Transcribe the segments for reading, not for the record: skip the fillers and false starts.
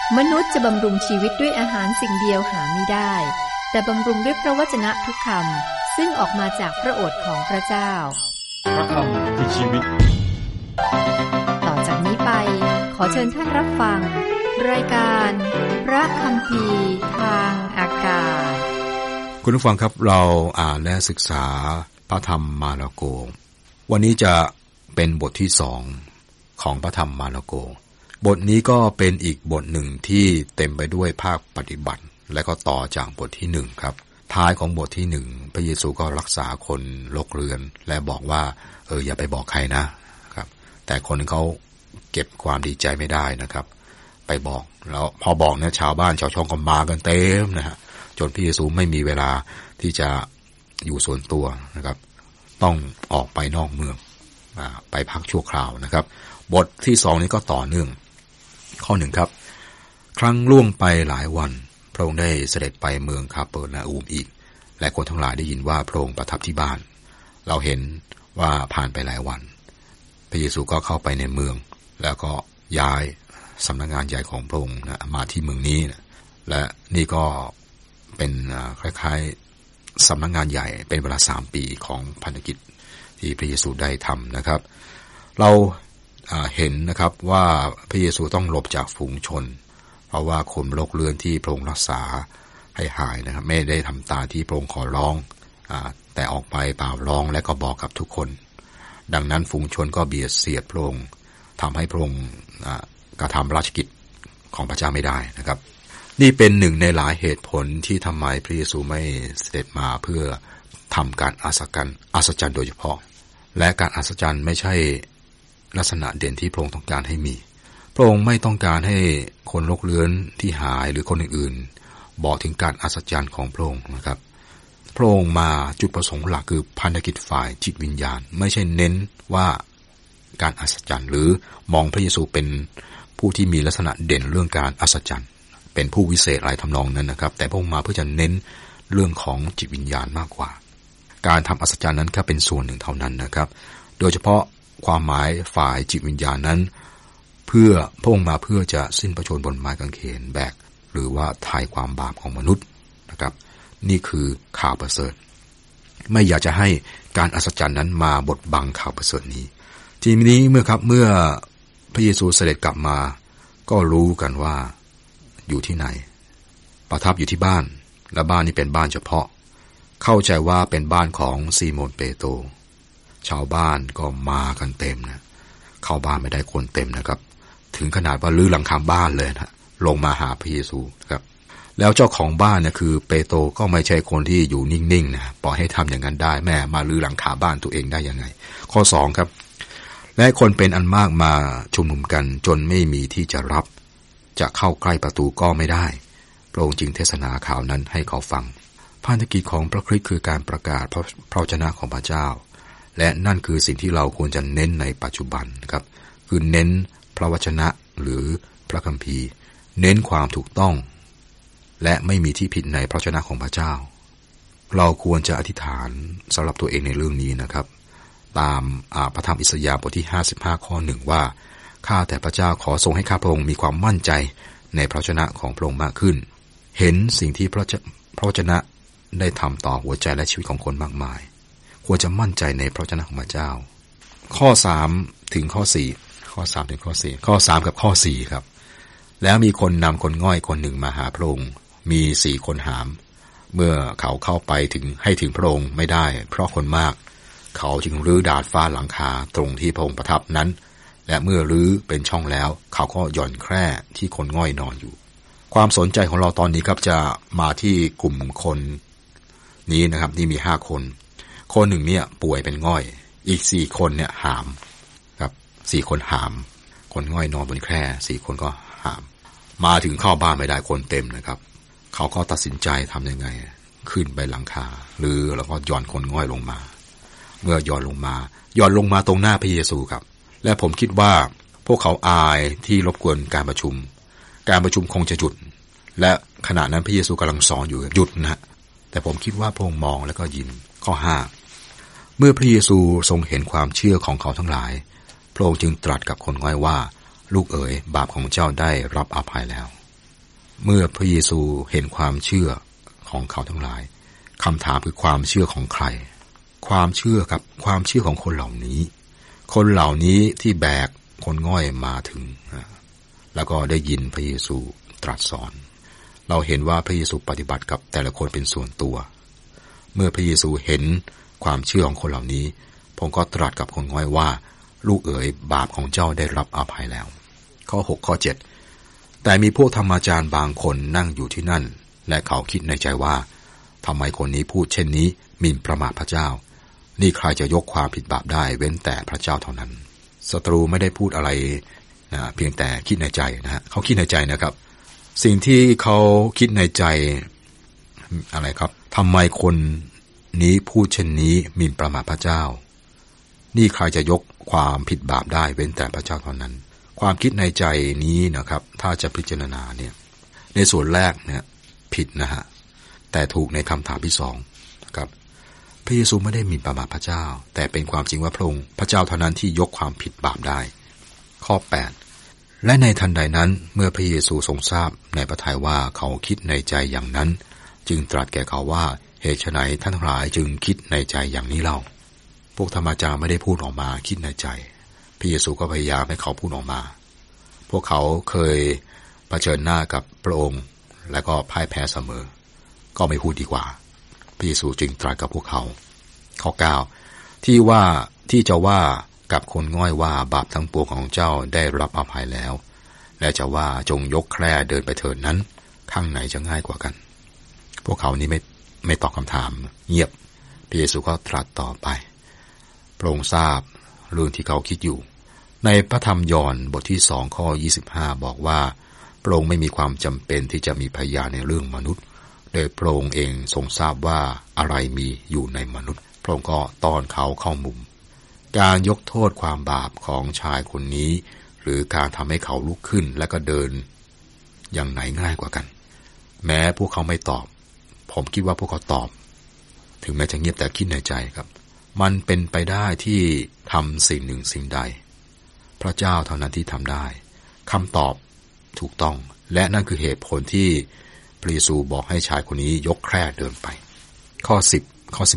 มนุษย์จะบำรุงชีวิตด้วยอาหารสิ่งเดียวหาไม่ได้แต่บำรุงด้วยพระวจนะทุกคำซึ่งออกมาจากพระโอษฐ์ของพระเจ้าพระคำคือชีวิตต่อจากนี้ไปขอเชิญท่านรับฟังรายการพระคัมภีร์ทางอากาศคุณผู้ฟังครับเราอ่านและศึกษาพระธรรมมาระโกวันนี้จะเป็นบทที่2ของพระธรรมมาระโกบทนี้ก็เป็นอีกบทหนึ่งที่เต็มไปด้วยภาคปฏิบัติและก็ต่อจากบทที่1ครับท้ายของบทที่1พระเยซูก็รักษาคนโรคเรื้อนและบอกว่าอย่าไปบอกใครนะครับแต่คนเขาเก็บความดีใจไม่ได้นะครับไปบอกแล้วพอบอกเนี่ยชาวบ้านชาวช่องก็มากันเต็มนะฮะจนพระเยซูไม่มีเวลาที่จะอยู่ส่วนตัวนะครับต้องออกไปนอกเมืองไปพักชั่วคราวนะครับบทที่2นี้ก็ต่อเนื่องข้อ1ครับครั้งล่วงไปหลายวันพระองค์ได้เสด็จไปเมืองคาเปอร์นาอูมอีกและคนทั้งหลายได้ยินว่าพระองค์ประทับที่บ้านเราเห็นว่าผ่านไปหลายวันพระเยซูก็เข้าไปในเมืองแล้วก็ย้ายสำนักงานใหญ่ของพระองค์มาที่เมืองนี้และนี่ก็เป็นคล้ายๆสำนักงานใหญ่เป็นเวลา3 ปีของพันธกิจที่พระเยซูได้ทำนะครับเราเห็นนะครับว่าพระเยซูต้องหลบจากฝูงชนเพราะว่าคนโรคเรื้อนที่พระองค์รักษาให้หายนะครับไม่ได้ทำตามที่พระองค์ขอร้องแต่ออกไปเปล่าร้องและก็บอกกับทุกคนดังนั้นฝูงชนก็เบียดเสียดพระองค์ทำให้พระองค์กระทำราชกิจของพระเจ้าไม่ได้นะครับนี่เป็นหนึ่งในหลายเหตุผลที่ทำไมพระเยซูไม่เสด็จมาเพื่อทำการอัศจรรย์โดยเฉพาะและการอัศจรรย์ไม่ใช่ลักษณะเด่นที่พระองค์ต้องการให้มีพระองค์ไม่ต้องการให้คนโรคเรื้อนที่หายหรือคนอื่นๆบอกถึงการอัศจรรย์ของพระองค์นะครับพระองค์มาจุดประสงค์หลักคือพันธกิจฝ่ายจิตวิญญาณไม่ใช่เน้นว่าการอัศจรรย์หรือมองพระเยซูเป็นผู้ที่มีลักษณะเด่นเรื่องการอัศจรรย์เป็นผู้วิเศษอะไรทำนองนั้นนะครับแต่พระองค์มาเพื่อจะเน้นเรื่องของจิตวิญญาณมากกว่าการทำอัศจรรย์นั้นแค่เป็นส่วนหนึ่งเท่านั้นนะครับโดยเฉพาะความหมายฝ่ายจิตวิญญาณนั้นเพื่อพระองค์มาเพื่อจะสิ้นพระชนม์บนไม้กางเขนแบกหรือว่าไถ่ความบาปของมนุษย์นะครับนี่คือข่าวประเสริฐไม่อยากจะให้การอัศจรรย์นั้นมาบดบังข่าวประเสริฐนี้ทีนี้เมื่อพระเยซูเสด็จกลับมาก็รู้กันว่าอยู่ที่ไหนประทับอยู่ที่บ้านและบ้านนี้เป็นบ้านเฉพาะเข้าใจว่าเป็นบ้านของซีโมนเปโตรชาวบ้านก็มากันเต็มนะเข้าบ้านไม่ได้คนเต็มนะครับถึงขนาดว่าลื้อหลังคาบ้านเลยนะลงมาหาพระเยซูครับแล้วเจ้าของบ้านเนี่ยคือเปโตรก็ไม่ใช่คนที่อยู่นิ่งๆนะปล่อยให้ทำอย่างนั้นได้แม่มาลื้อหลังคาบ้านตัวเองได้ยังไงข้อ2ครับและคนเป็นอันมากมาชุมนุมกันจนไม่มีที่จะรับจะเข้าใกล้ประตูก็ไม่ได้พระองค์จึงเทศนาข่าวนั้นให้เขาฟังพันธกิจของพระคริสต์คือการประกาศพระวจนะของพระเจ้าและนั่นคือสิ่งที่เราควรจะเน้นในปัจจุบันครับคือเน้นพระวจนะหรือพระคัมภีร์เน้นความถูกต้องและไม่มีที่ผิดในพระวจนะของพระเจ้าเราควรจะอธิษฐานสำหรับตัวเองในเรื่องนี้นะครับตามพระธรรมอิสยาห์บทที่55ข้อ1ว่าข้าแต่พระเจ้าขอทรงให้ข้าพระองค์มีความมั่นใจในพระวจนะของพระองค์มากขึ้นเห็นสิ่งที่พระวจนะได้ทำต่อหัวใจและชีวิตของคนมากมายควรจะมั่นใจในพระวจนะของพระเจ้าข้อ3ถึงข้อ4ข้อ3ถึงข้อ4ข้อ3กับข้อ4ครับแล้วมีคนนำคนง่อยคนหนึ่งมาหาพระองค์มี4คนหามเมื่อเขาเข้าไปให้ถึงพระองค์ไม่ได้เพราะคนมากเขาจึงรื้อดาดฟ้าหลังคาตรงที่พระองค์ประทับนั้นและเมื่อรื้อเป็นช่องแล้วเขาก็หย่อนแคร่ที่คนง่อยนอนอยู่ความสนใจของเราตอนนี้ครับจะมาที่กลุ่มคนนี้นะครับนี่มี5คนคนหนึ่งเนี่ยป่วยเป็นง่อยอีก4คนเนี่ยหามครับ4คนหามคนง่อยนอนบนแคร่4คนก็หามมาถึงเข้าบ้านไม่ได้คนเต็มนะครับเขาก็ตัดสินใจทำยังไงขึ้นไปหลังคาหรือแล้วก็หย่อนคนง่อยลงมาเมื่อหย่อนลงมาตรงหน้าพระเยซูครับและผมคิดว่าพวกเขาอายที่รบกวนการประชุมคงจะหยุดและขณะนั้นพระเยซูกำลังสอนอยู่หยุดนะแต่ผมคิดว่าพระองค์มองแล้วก็ยิ้มข้อ5เมื่อพระเยซูทรงเห็นความเชื่อของเขาทั้งหลายพระองค์จึงตรัสกับคนง่อยว่าลูกเอ๋ยบาปของเจ้าได้รับอภัยแล้วเมื่อพระเยซูเห็นความเชื่อของเขาทั้งหลายคำถามคือความเชื่อของใครความเชื่อครับความเชื่อของคนเหล่านี้ที่แบกคนง่อยมาถึงแล้วก็ได้ยินพระเยซูตรัสสอนเราเห็นว่าพระเยซูปฏิบัติกับแต่ละคนเป็นส่วนตัวเมื่อพระเยซูเห็นความเชื่อของคนเหล่านี้พระองค์ก็ตรัสกับคนง่อยว่าลูกเอ๋ยบาปของเจ้าได้รับอภัยแล้วข้อ6ข้อ7แต่มีพวกธรรมาจารย์บางคนนั่งอยู่ที่นั่นและเขาคิดในใจว่าทำไมคนนี้พูดเช่นนี้หมิ่นประมาทพระเจ้านี่ใครจะยกความผิดบาปได้เว้นแต่พระเจ้าเท่านั้นศัตรูไม่ได้พูดอะไรนะเพียงแต่คิดในใจนะฮะเขาคิดในใจนะครับสิ่งที่เขาคิดในใจอะไรครับทำไมคนนี้พูดเช่นนี้หมิ่นประมาทพระเจ้านี่ใครจะยกความผิดบาปได้เว้นแต่พระเจ้าเท่านั้นความคิดในใจนี้นะครับถ้าจะพิจารณาเนี่ยในส่วนแรกเนี่ยผิดนะฮะแต่ถูกในคำถามที่สองนะครับพระเยซูไม่ได้หมิ่นประมาทพระเจ้าแต่เป็นความจริงว่าพระองค์พระเจ้าเท่านั้นที่ยกความผิดบาปได้ข้อ8และในทันใดนั้นเมื่อพระเยซูทรงทราบในพระทัยว่าเขาคิดในใจอย่างนั้นจึงตรัสแก่เขาว่าเหตุไฉนท่านทั้งหลายจึงคิดในใจอย่างนี้เล่าพวกธรรมาจารย์ไม่ได้พูดออกมาคิดในใจพระเยซูก็พยายามให้เขาพูดออกมาพวกเขาเคยเผชิญหน้ากับพระองค์และก็พ่ายแพ้เสมอก็ไม่พูดดีกว่าพระเยซูจึงตรัสกับพวกเขาข้อ9ที่จะว่ากับคนง่อยว่าบาปทั้งปวงของเจ้าได้รับอภัยแล้วและจะว่าจงยกแคร่เดินไปเถิดนั้นข้างไหนจะง่ายกว่ากันพวกเขานี้ไม่ตอบคำถามเงียบพระเยซูก็ตรัสต่อไปพระองค์ทราบเรื่องที่เขาคิดอยู่ในพระธรรมยอห์นบทที่2ข้อ25บอกว่าพระองค์ไม่มีความจำเป็นที่จะมีพยานในเรื่องมนุษย์โดยพระองค์เองทรงทราบว่าอะไรมีอยู่ในมนุษย์พระองค์ก็ต้อนเขาเข้ามุมการยกโทษความบาปของชายคนนี้หรือการทำให้เขาลุกขึ้นและก็เดินอย่างไหนง่ายกว่ากันแม้พวกเขาไม่ตอบผมคิดว่าพวกเขาตอบถึงแม้จะเงียบแต่คิดในใจครับมันเป็นไปได้ที่ทำสิ่งหนึ่งสิ่งใดพระเจ้าเท่านั้นที่ทำได้คำตอบถูกต้องและนั่นคือเหตุผลที่พระเยซูบอกให้ชายคนนี้ยกแคร่เดินไปข้อ10ข้อ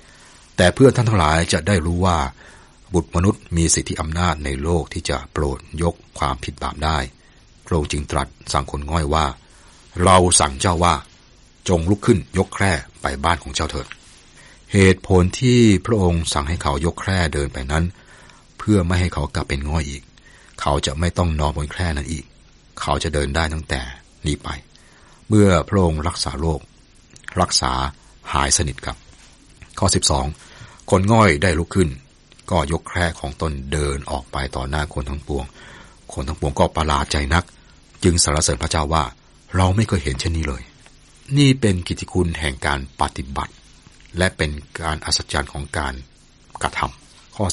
11แต่เพื่อนท่านทั้งหลายจะได้รู้ว่าบุตรมนุษย์มีสิทธิอำนาจในโลกที่จะโปรดยกความผิดบาปได้พระองค์จึงตรัสสั่งคนง่อยว่าเราสั่งเจ้าว่าจงลุกขึ้นยกแคร่ไปบ้านของเจ้าเถิดเหตุผลที่พระองค์สั่งให้เขายกแคร่เดินไปนั้นเพื่อไม่ให้เขากลับเป็นง่อยอีกเขาจะไม่ต้องนอนบนแคร่นั้นอีกเขาจะเดินได้ตั้งแต่นี้ไปเมื่อพระองค์รักษาโรครักษาหายสนิทครับข้อ12คนง่อยได้ลุกขึ้นก็ยกแคร่ของตนเดินออกไปต่อหน้าคนทั้งปวงคนทั้งปวงก็ประหลาดใจนักจึงสรรเสริญพระเจ้าว่าเราไม่เคยเห็นเช่นนี้เลยนี่เป็นกิตติคุณแห่งการปฏิบัติและเป็นการอัศจรรย์ของการกระทำข้อ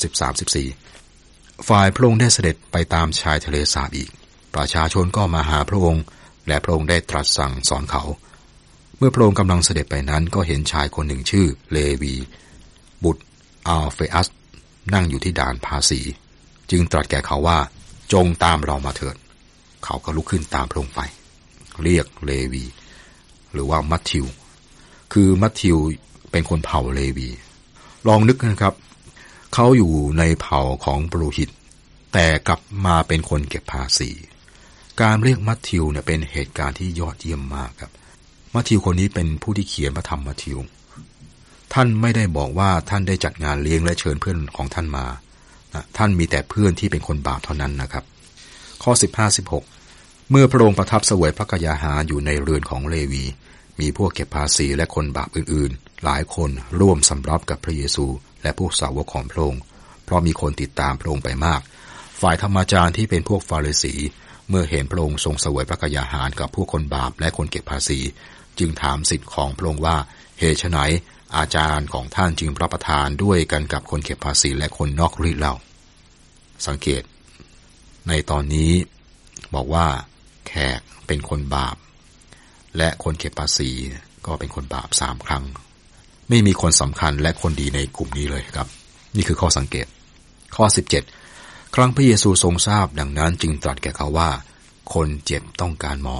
13-14ฝ่ายพระองค์ได้เสด็จไปตามชายทะเลสาบอีกประชาชนก็มาหาพระองค์และพระองค์ได้ตรัสสั่งสอนเขาเมื่อพระองค์กำลังเสด็จไปนั้นก็เห็นชายคนหนึ่งชื่อเลวีบุตรอัลเฟอัสนั่งอยู่ที่ด่านภาษีจึงตรัสแก่เขาว่าจงตามเรามาเถิดเขาก็ลุกขึ้นตามพระองค์ไปเรียกเลวีหรือว่ามัทธิวคือมัทธิวเป็นคนเผ่าเลวีลองนึกนะครับเขาอยู่ในเผ่าของปุโรหิตแต่กลับมาเป็นคนเก็บภาษีการเรียกมัทธิวเนี่ยเป็นเหตุการณ์ที่ยอดเยี่ยมมากครับมัทธิวคนนี้เป็นผู้ที่เขียนพระธรรมมัทธิวท่านไม่ได้บอกว่าท่านได้จัดงานเลี้ยงและเชิญเพื่อนของท่านมาท่านมีแต่เพื่อนที่เป็นคนบาปเท่านั้นนะครับข้อ15-16เมื่อพระองค์ประทับเสวยพระกยาหารอยู่ในเรือนของเลวีมีพวกเก็บภาษีและคนบาปอื่นๆหลายคนร่วมสำรับกับพระเยซูและพวกสาวกของพระองค์เพราะมีคนติดตามพระองค์ไปมากฝ่ายธรรมาจารย์ที่เป็นพวกฟาริสีเมื่อเห็นพระองค์ทรงเสวยพระกยาหารกับพวกคนบาปและคนเก็บภาษีจึงถามศิษย์ของพระองค์ว่าเหตุไฉนอาจารย์ของท่านจึงรับประทานด้วยกันกับคนเก็บภาษีและคนนอกรีดเหล้าสังเกตในตอนนี้บอกว่าแขกเป็นคนบาปและคนเก็บภาษีก็เป็นคนบาป3ครั้งไม่มีคนสำคัญและคนดีในกลุ่มนี้เลยครับนี่คือข้อสังเกตข้อ17ครั้งพระเยซูทรงทราบดังนั้นจึงตรัสแก่เขาว่าคนเจ็บต้องการหมอ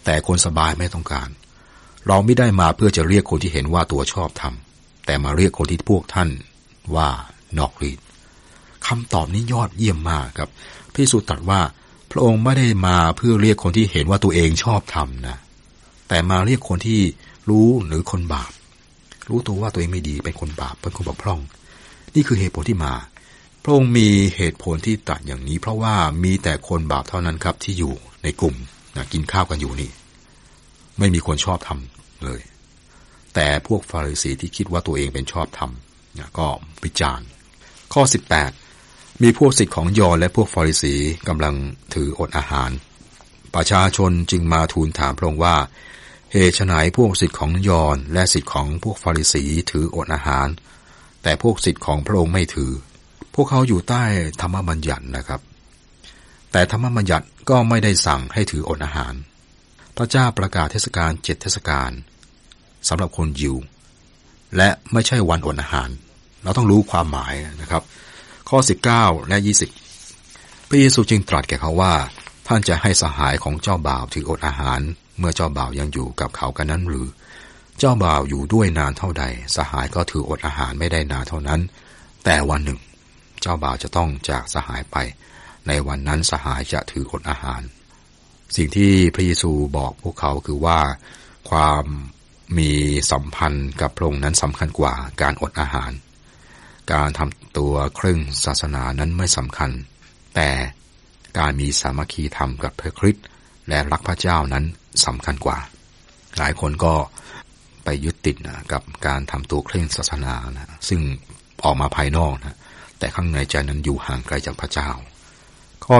แต่คนสบายไม่ต้องการเราไม่ได้มาเพื่อจะเรียกคนที่เห็นว่าตัวชอบธรรมแต่มาเรียกคนที่พวกท่านว่านอกรีดคำตอบนี้ยอดเยี่ยมมากครับพระเยซูตรัสว่าพระองค์ไม่ได้มาเพื่อเรียกคนที่เห็นว่าตัวเองชอบธรรมนะแต่มาเรียกคนที่รู้หรือคนบาปรู้ตัวว่าตัวเองไม่ดีเป็นคนบาปเป็นคนบกพร่องนี่คือเหตุผลที่มาพระองค์มีเหตุผลที่ตรัสอย่างนี้เพราะว่ามีแต่คนบาปเท่านั้นครับที่อยู่ในกลุ่มนะกินข้าวกันอยู่นี่ไม่มีคนชอบธรรมเลยแต่พวกฟาริสีที่คิดว่าตัวเองเป็นชอบธรรมนะก็วิจารณ์ข้อ18มีพวกศิษย์ของยอห์นและพวกฟาริสีกำลังถืออดอาหารประชาชนจึงมาทูลถามพระองค์ว่าเหตุไฉนพวกศิษย์ของยอห์นและศิษย์ของพวกฟาริสีถืออดอาหารแต่พวกศิษย์ของพระองค์ไม่ถือพวกเขาอยู่ใต้ธรรมบัญญัตินะครับแต่ธรรมบัญญัติก็ไม่ได้สั่งให้ถืออดอาหารพระเจ้าประกาศเทศกาล7เทศกาลสำหรับคนยิวและไม่ใช่วันอดอาหารเราต้องรู้ความหมายนะครับข้อ19และ20พระเยซูจึงตรัสแก่เขาว่าท่านจะให้สหายของเจ้าบ่าวถืออดอาหารเมื่อเจ้าบ่าวยังอยู่กับเขากันนั้นหรือเจ้าบ่าวอยู่ด้วยนานเท่าใดสหายก็ถืออดอาหารไม่ได้นานเท่านั้นแต่วันหนึ่งเจ้าบ่าวจะต้องจากสหายไปในวันนั้นสหายจะถืออดอาหารสิ่งที่พระเยซูบอกพวกเขาคือว่าความมีสัมพันธ์กับพระองค์นั้นสำคัญกว่าการอดอาหารการทำตัวเคร่งศาสนานั้นไม่สำคัญแต่การมีสามัคคีธรรมกับพระคริสต์และรักพระเจ้านั้นสำคัญกว่าหลายคนก็ไปยึดติดกับการทำตัวเคร่งศาสนานะซึ่งออกมาภายนอกนะแต่ข้างในใจนั้นอยู่ห่างไกลจากพระเจ้าข้อ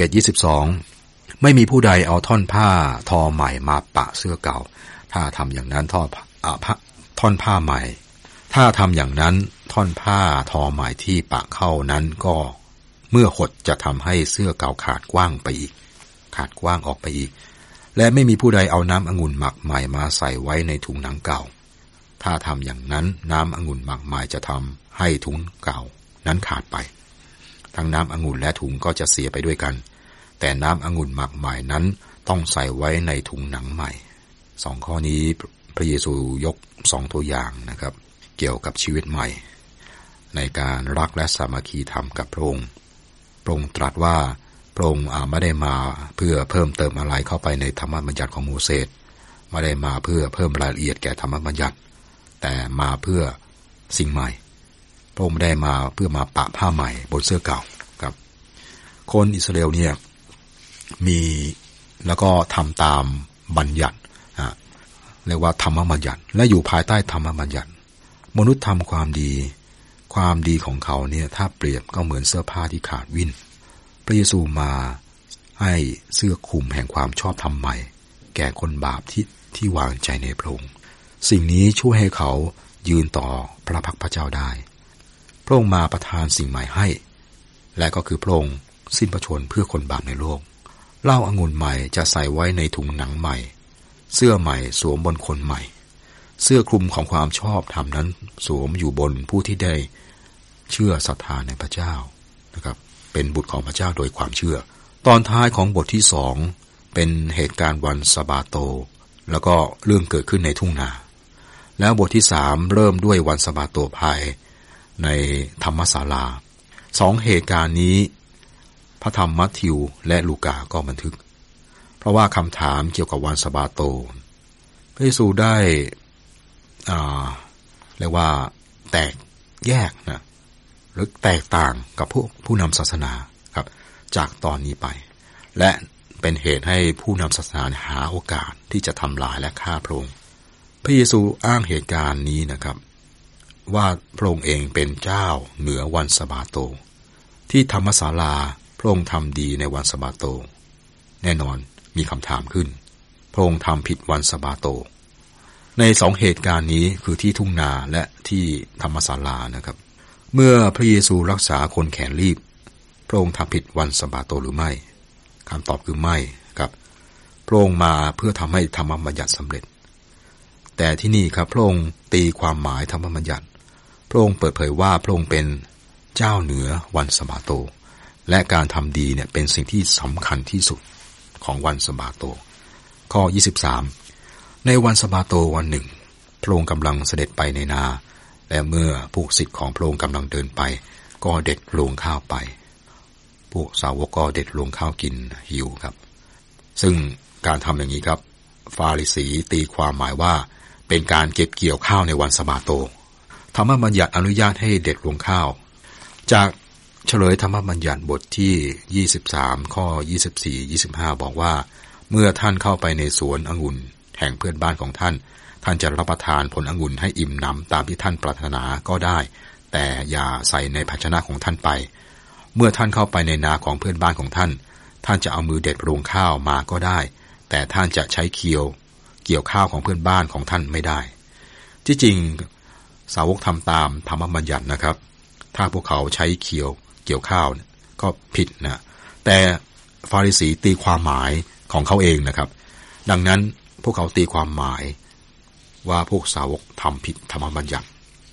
21-22ไม่มีผู้ใดเอาท่อนผ้าทอใหม่มาปะเสื้อเก่าถ้าทำอย่างนั้นท่อนผ้าใหม่ถ้าทำอย่างนั้นท่อนผ้าทอใหม่ที่ปะเข้านั้นก็เมื่อหดจะทำให้เสื้อเก่าขาดกว้างไปอีกขาดกว้างออกไปอีกและไม่มีผู้ใดเอาน้ำองุ่นหมักใหม่มาใส่ไว้ในถุงหนังเก่าถ้าทำอย่างนั้นน้ำองุ่นหมักใหม่จะทำให้ถุงเก่านั้นขาดไปทั้งน้ำองุ่นและถุงก็จะเสียไปด้วยกันแต่น้ำองุ่นหมักใหม่นั้นต้องใส่ไว้ในถุงหนังใหม่2ข้อนี้พระเยซูยก2ตัวอย่างนะครับเกี่ยวกับชีวิตใหม่ในการรักและสามัคคีธรรมกับพระองค์ตรัสว่าพระองค์ไม่ได้มาเพื่อเพิ่มเติมอะไรเข้าไปในธรรมบัญญัติของโมเสสไม่ได้มาเพื่อเพิ่มรายละเอียดแก่ธรรมบัญญัติแต่มาเพื่อสิ่งใหม่พระองค์ไม่ได้มาเพื่อมาปะผ้าใหม่บนเสื้อเก่าครับคนอิสราเอลเนี่ยมีแล้วก็ทำตามบัญญัติเรียกว่าธรรมบัญญัติและอยู่ภายใต้ธรรมบัญญัติมนุษย์ทำความดีของเขาเนี่ยถ้าเปรียบก็เหมือนเสื้อผ้าที่ขาดวินพระเยซูมาให้เสื้อคลุมแห่งความชอบธรรมใหม่แก่คนบาปที่วางใจในพระองค์สิ่งนี้ช่วยให้เขายืนต่อพระพักพระเจ้าได้พระองค์มาประทานสิ่งใหม่ให้และก็คือพระองค์สิ้นพระชนม์เพื่อคนบาปในโลกเหล้าองุ่นใหม่จะใส่ไว้ในถุงหนังใหม่เสื้อใหม่สวมบนคนใหม่เสื้อคลุมของความชอบธรรมนั้นสวมอยู่บนผู้ที่ได้เชื่อศรัทธาในพระเจ้านะครับเป็นบุตรของพระเจ้าโดยความเชื่อตอนท้ายของบทที่2เป็นเหตุการณ์วันสะบาโตแล้วก็เรื่องเกิดขึ้นในทุ่งนาแล้วบทที่3เริ่มด้วยวันสะบาโตภายในธรรมศาลา2เหตุการณ์นี้พระธรรมมัทธิวและลูกาก็บันทึกเพราะว่าคำถามเกี่ยวกับวันสะบาโตพระเยซูได้เรียกว่าแตกแยกนะหรือแตกต่างกับผู้นำศาสนาครับจากตอนนี้ไปและเป็นเหตุให้ผู้นำศาสนาหาโอกาสที่จะทำลายและฆ่าพระองค์พระเยซูอ้างเหตุการณ์นี้นะครับว่าพระองค์เองเป็นเจ้าเหนือวันสะบาโตที่ธรรมศาลาพระองค์ทำดีในวันสะบาโตแน่นอนมีคำถามขึ้นพระองค์ทำผิดวันสะบาโตใน2เหตุการณ์นี้คือที่ทุ่งนาและที่ธรรมศาลานะครับเมื่อพระเยซูรักษาคนแขนรีบพระองค์ทำผิดวันสะบาโตหรือไม่คำตอบคือไม่ครับพระองค์มาเพื่อทำให้ธรรมบัญญัติสำเร็จแต่ที่นี่ครับพระองค์ตีความหมายธรรมบัญญัติพระองค์เปิดเผยว่าพระองค์เป็นเจ้าเหนือวันสะบาโตและการทำดีเนี่ยเป็นสิ่งที่สำคัญที่สุดของวันสะบาโตข้อ23ในวันสะบาโตวันหนึ่งพระองค์กำลังเสด็จไปในนาและเมื่อพวกศิษย์ของพระองค์กำลังเดินไปก็เด็ดรวงข้าวไปพวกสาวกก็เด็ดรวงข้าวกินหิวครับซึ่งการทำอย่างนี้ครับฟาริสีตีความหมายว่าเป็นการเก็บเกี่ยวข้าวในวันสะบาโตธรรมบัญญัติอนุญาตให้เด็ดรวงข้าวจากเฉลยธรรมบัญญัติบทที่23ข้อ24-25บอกว่าเมื่อท่านเข้าไปในสวนองุ่นแห่งเพื่อนบ้านของท่านท่านจะรับประทานผลองุ่นให้อิ่มหนำตามที่ท่านปรารถนาก็ได้แต่อย่าใส่ในภาชนะของท่านไปเมื่อท่านเข้าไปในนาของเพื่อนบ้านของท่านท่านจะเอามือเด็ดรวงข้าวมาก็ได้แต่ท่านจะใช้เกี่ยวข้าวของเพื่อนบ้านของท่านไม่ได้ที่จริงสาวกทำตามธรรมบัญญัตินะครับถ้าพวกเขาใช้เกี่ยวข้าวก็ผิดนะแต่ฟาริสีตีความหมายของเขาเองนะครับดังนั้นพวกเขาตีความหมายว่าพวกสาวกทำผิดธรรมบัญญัติ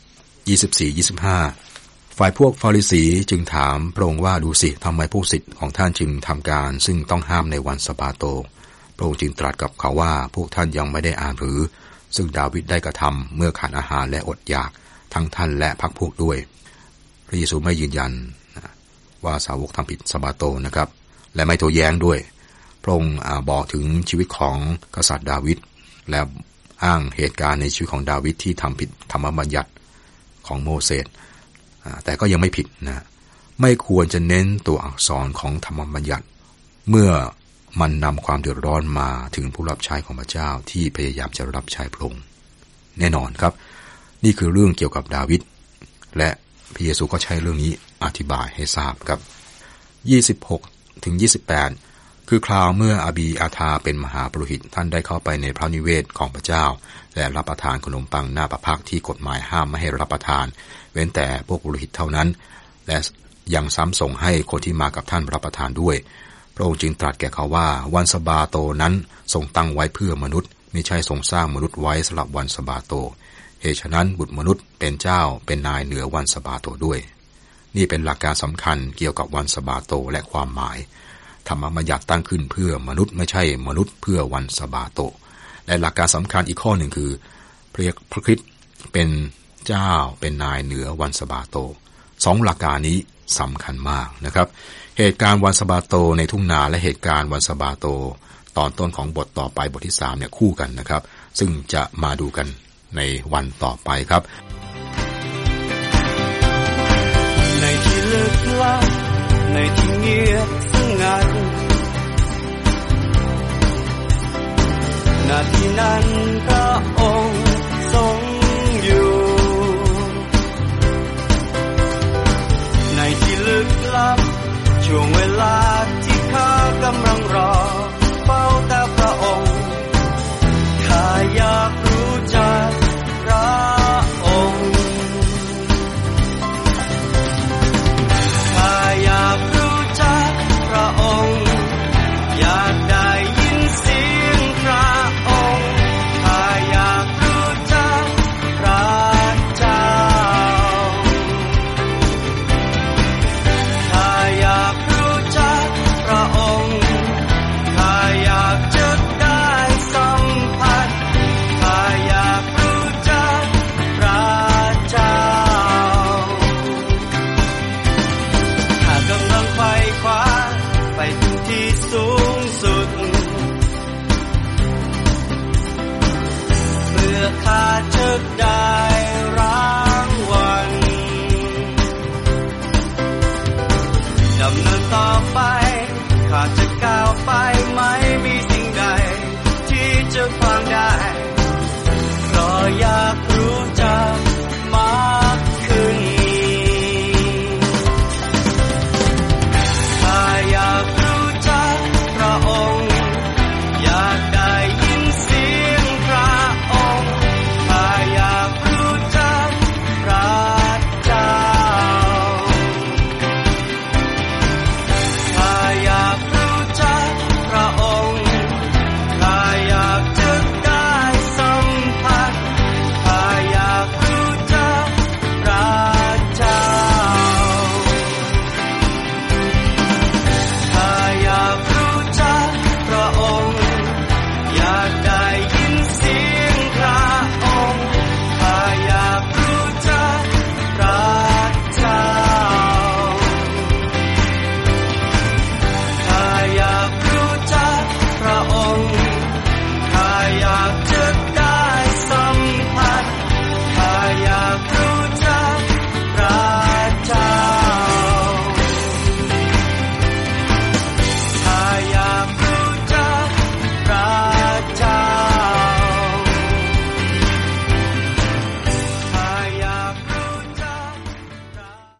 24-25ฝ่ายพวกฟาริสีจึงถามพระองค์ว่าดูสิทำไมพวกศิษย์ของท่านจึงทำการซึ่งต้องห้ามในวันสะบาโตพระองค์จึงตรัสกับเขาว่าพวกท่านยังไม่ได้อ่านหรือซึ่งดาวิดได้กระทำเมื่อขาดอาหารและอดอยากทั้งท่านและพรรคพวกด้วยพระเยซูไม่ยืนยันว่าสาวกทำผิดสะบาโตนะครับและไม่โต้แย้งด้วยพระองค์บอกถึงชีวิตของกษัตริย์ดาวิดและอ้างเหตุการณ์ในชีวิตของดาวิดที่ทำผิดธรรมบัญญัติของโมเสสแต่ก็ยังไม่ผิดนะไม่ควรจะเน้นตัวอักษรของธรรมบัญญัติเมื่อมันนำความเดือดร้อนมาถึงผู้รับใช้ของพระเจ้าที่พยายามจะรับใช้พระองค์แน่นอนครับนี่คือเรื่องเกี่ยวกับดาวิดและพระเยซูก็ใช้เรื่องนี้อธิบายให้ทราบครับ26-28คือคราวเมื่ออาบีอาธาเป็นมหาปุโรหิตท่านได้เข้าไปในพระนิเวศของพระเจ้าและรับประทานขนมปังหน้าพระพักตร์ที่กฎหมายห้ามไม่ให้รับประทานเว้นแต่พวกปุโรหิตเท่านั้นและยังซ้ำส่งให้คนที่มากับท่านรับประทานด้วยพระองค์จึงตรัสแก่เขาว่าวันสะบาโตนั้นทรงตั้งไว้เพื่อมนุษย์ไม่ใช่ทรงสร้างมนุษย์ไว้สำหรับวันสะบาโตเหตุฉะนั้นบุตรมนุษย์เป็นเจ้าเป็นนายเหนือวันสะบาโตด้วยนี่เป็นหลักการสำคัญเกี่ยวกับวันสะบาโตและความหมายธรรมบัญญัติตั้งขึ้นเพื่อมนุษย์ไม่ใช่มนุษย์เพื่อวันสะบาโตและหลักการสำคัญอีกข้อหนึ่งคือพระคริสต์เป็นเจ้าเป็นนายเหนือวันสะบาโตสองหลักการนี้สำคัญมากนะครับเหตุการณ์วันสะบาโตในทุ่งนาและเหตุการณ์วันสะบาโตตอนต้นของบทต่อไปบทที่3เนี่ยคู่กันนะครับซึ่งจะมาดูกันในวันต่อไปครับในที่ลึกลับในที่เงียบสงัดณที่นั้นพระองค์ทรงอยู่ในที่ลึกลับช่วงเวลาที่ข้ากำลังรอเฝ้าแต่พระองค์ข้าอยากรู้จักพระองค์ข้าอยากรู้จักพระองค์อยากได้ยินเสียงพระองค์ข้าอยากรู้จักพระเจ้าข้าอยากรู้จักพระองค์ข้าอยากจะได้สัมผัสข้าอยากรู้จักพระเจ้าข้ากำลังไขว่คว้าไปถึงที่สูงสุดเพื่อข้าจะได้รางวัลดำเนินต่อไปข้าจะ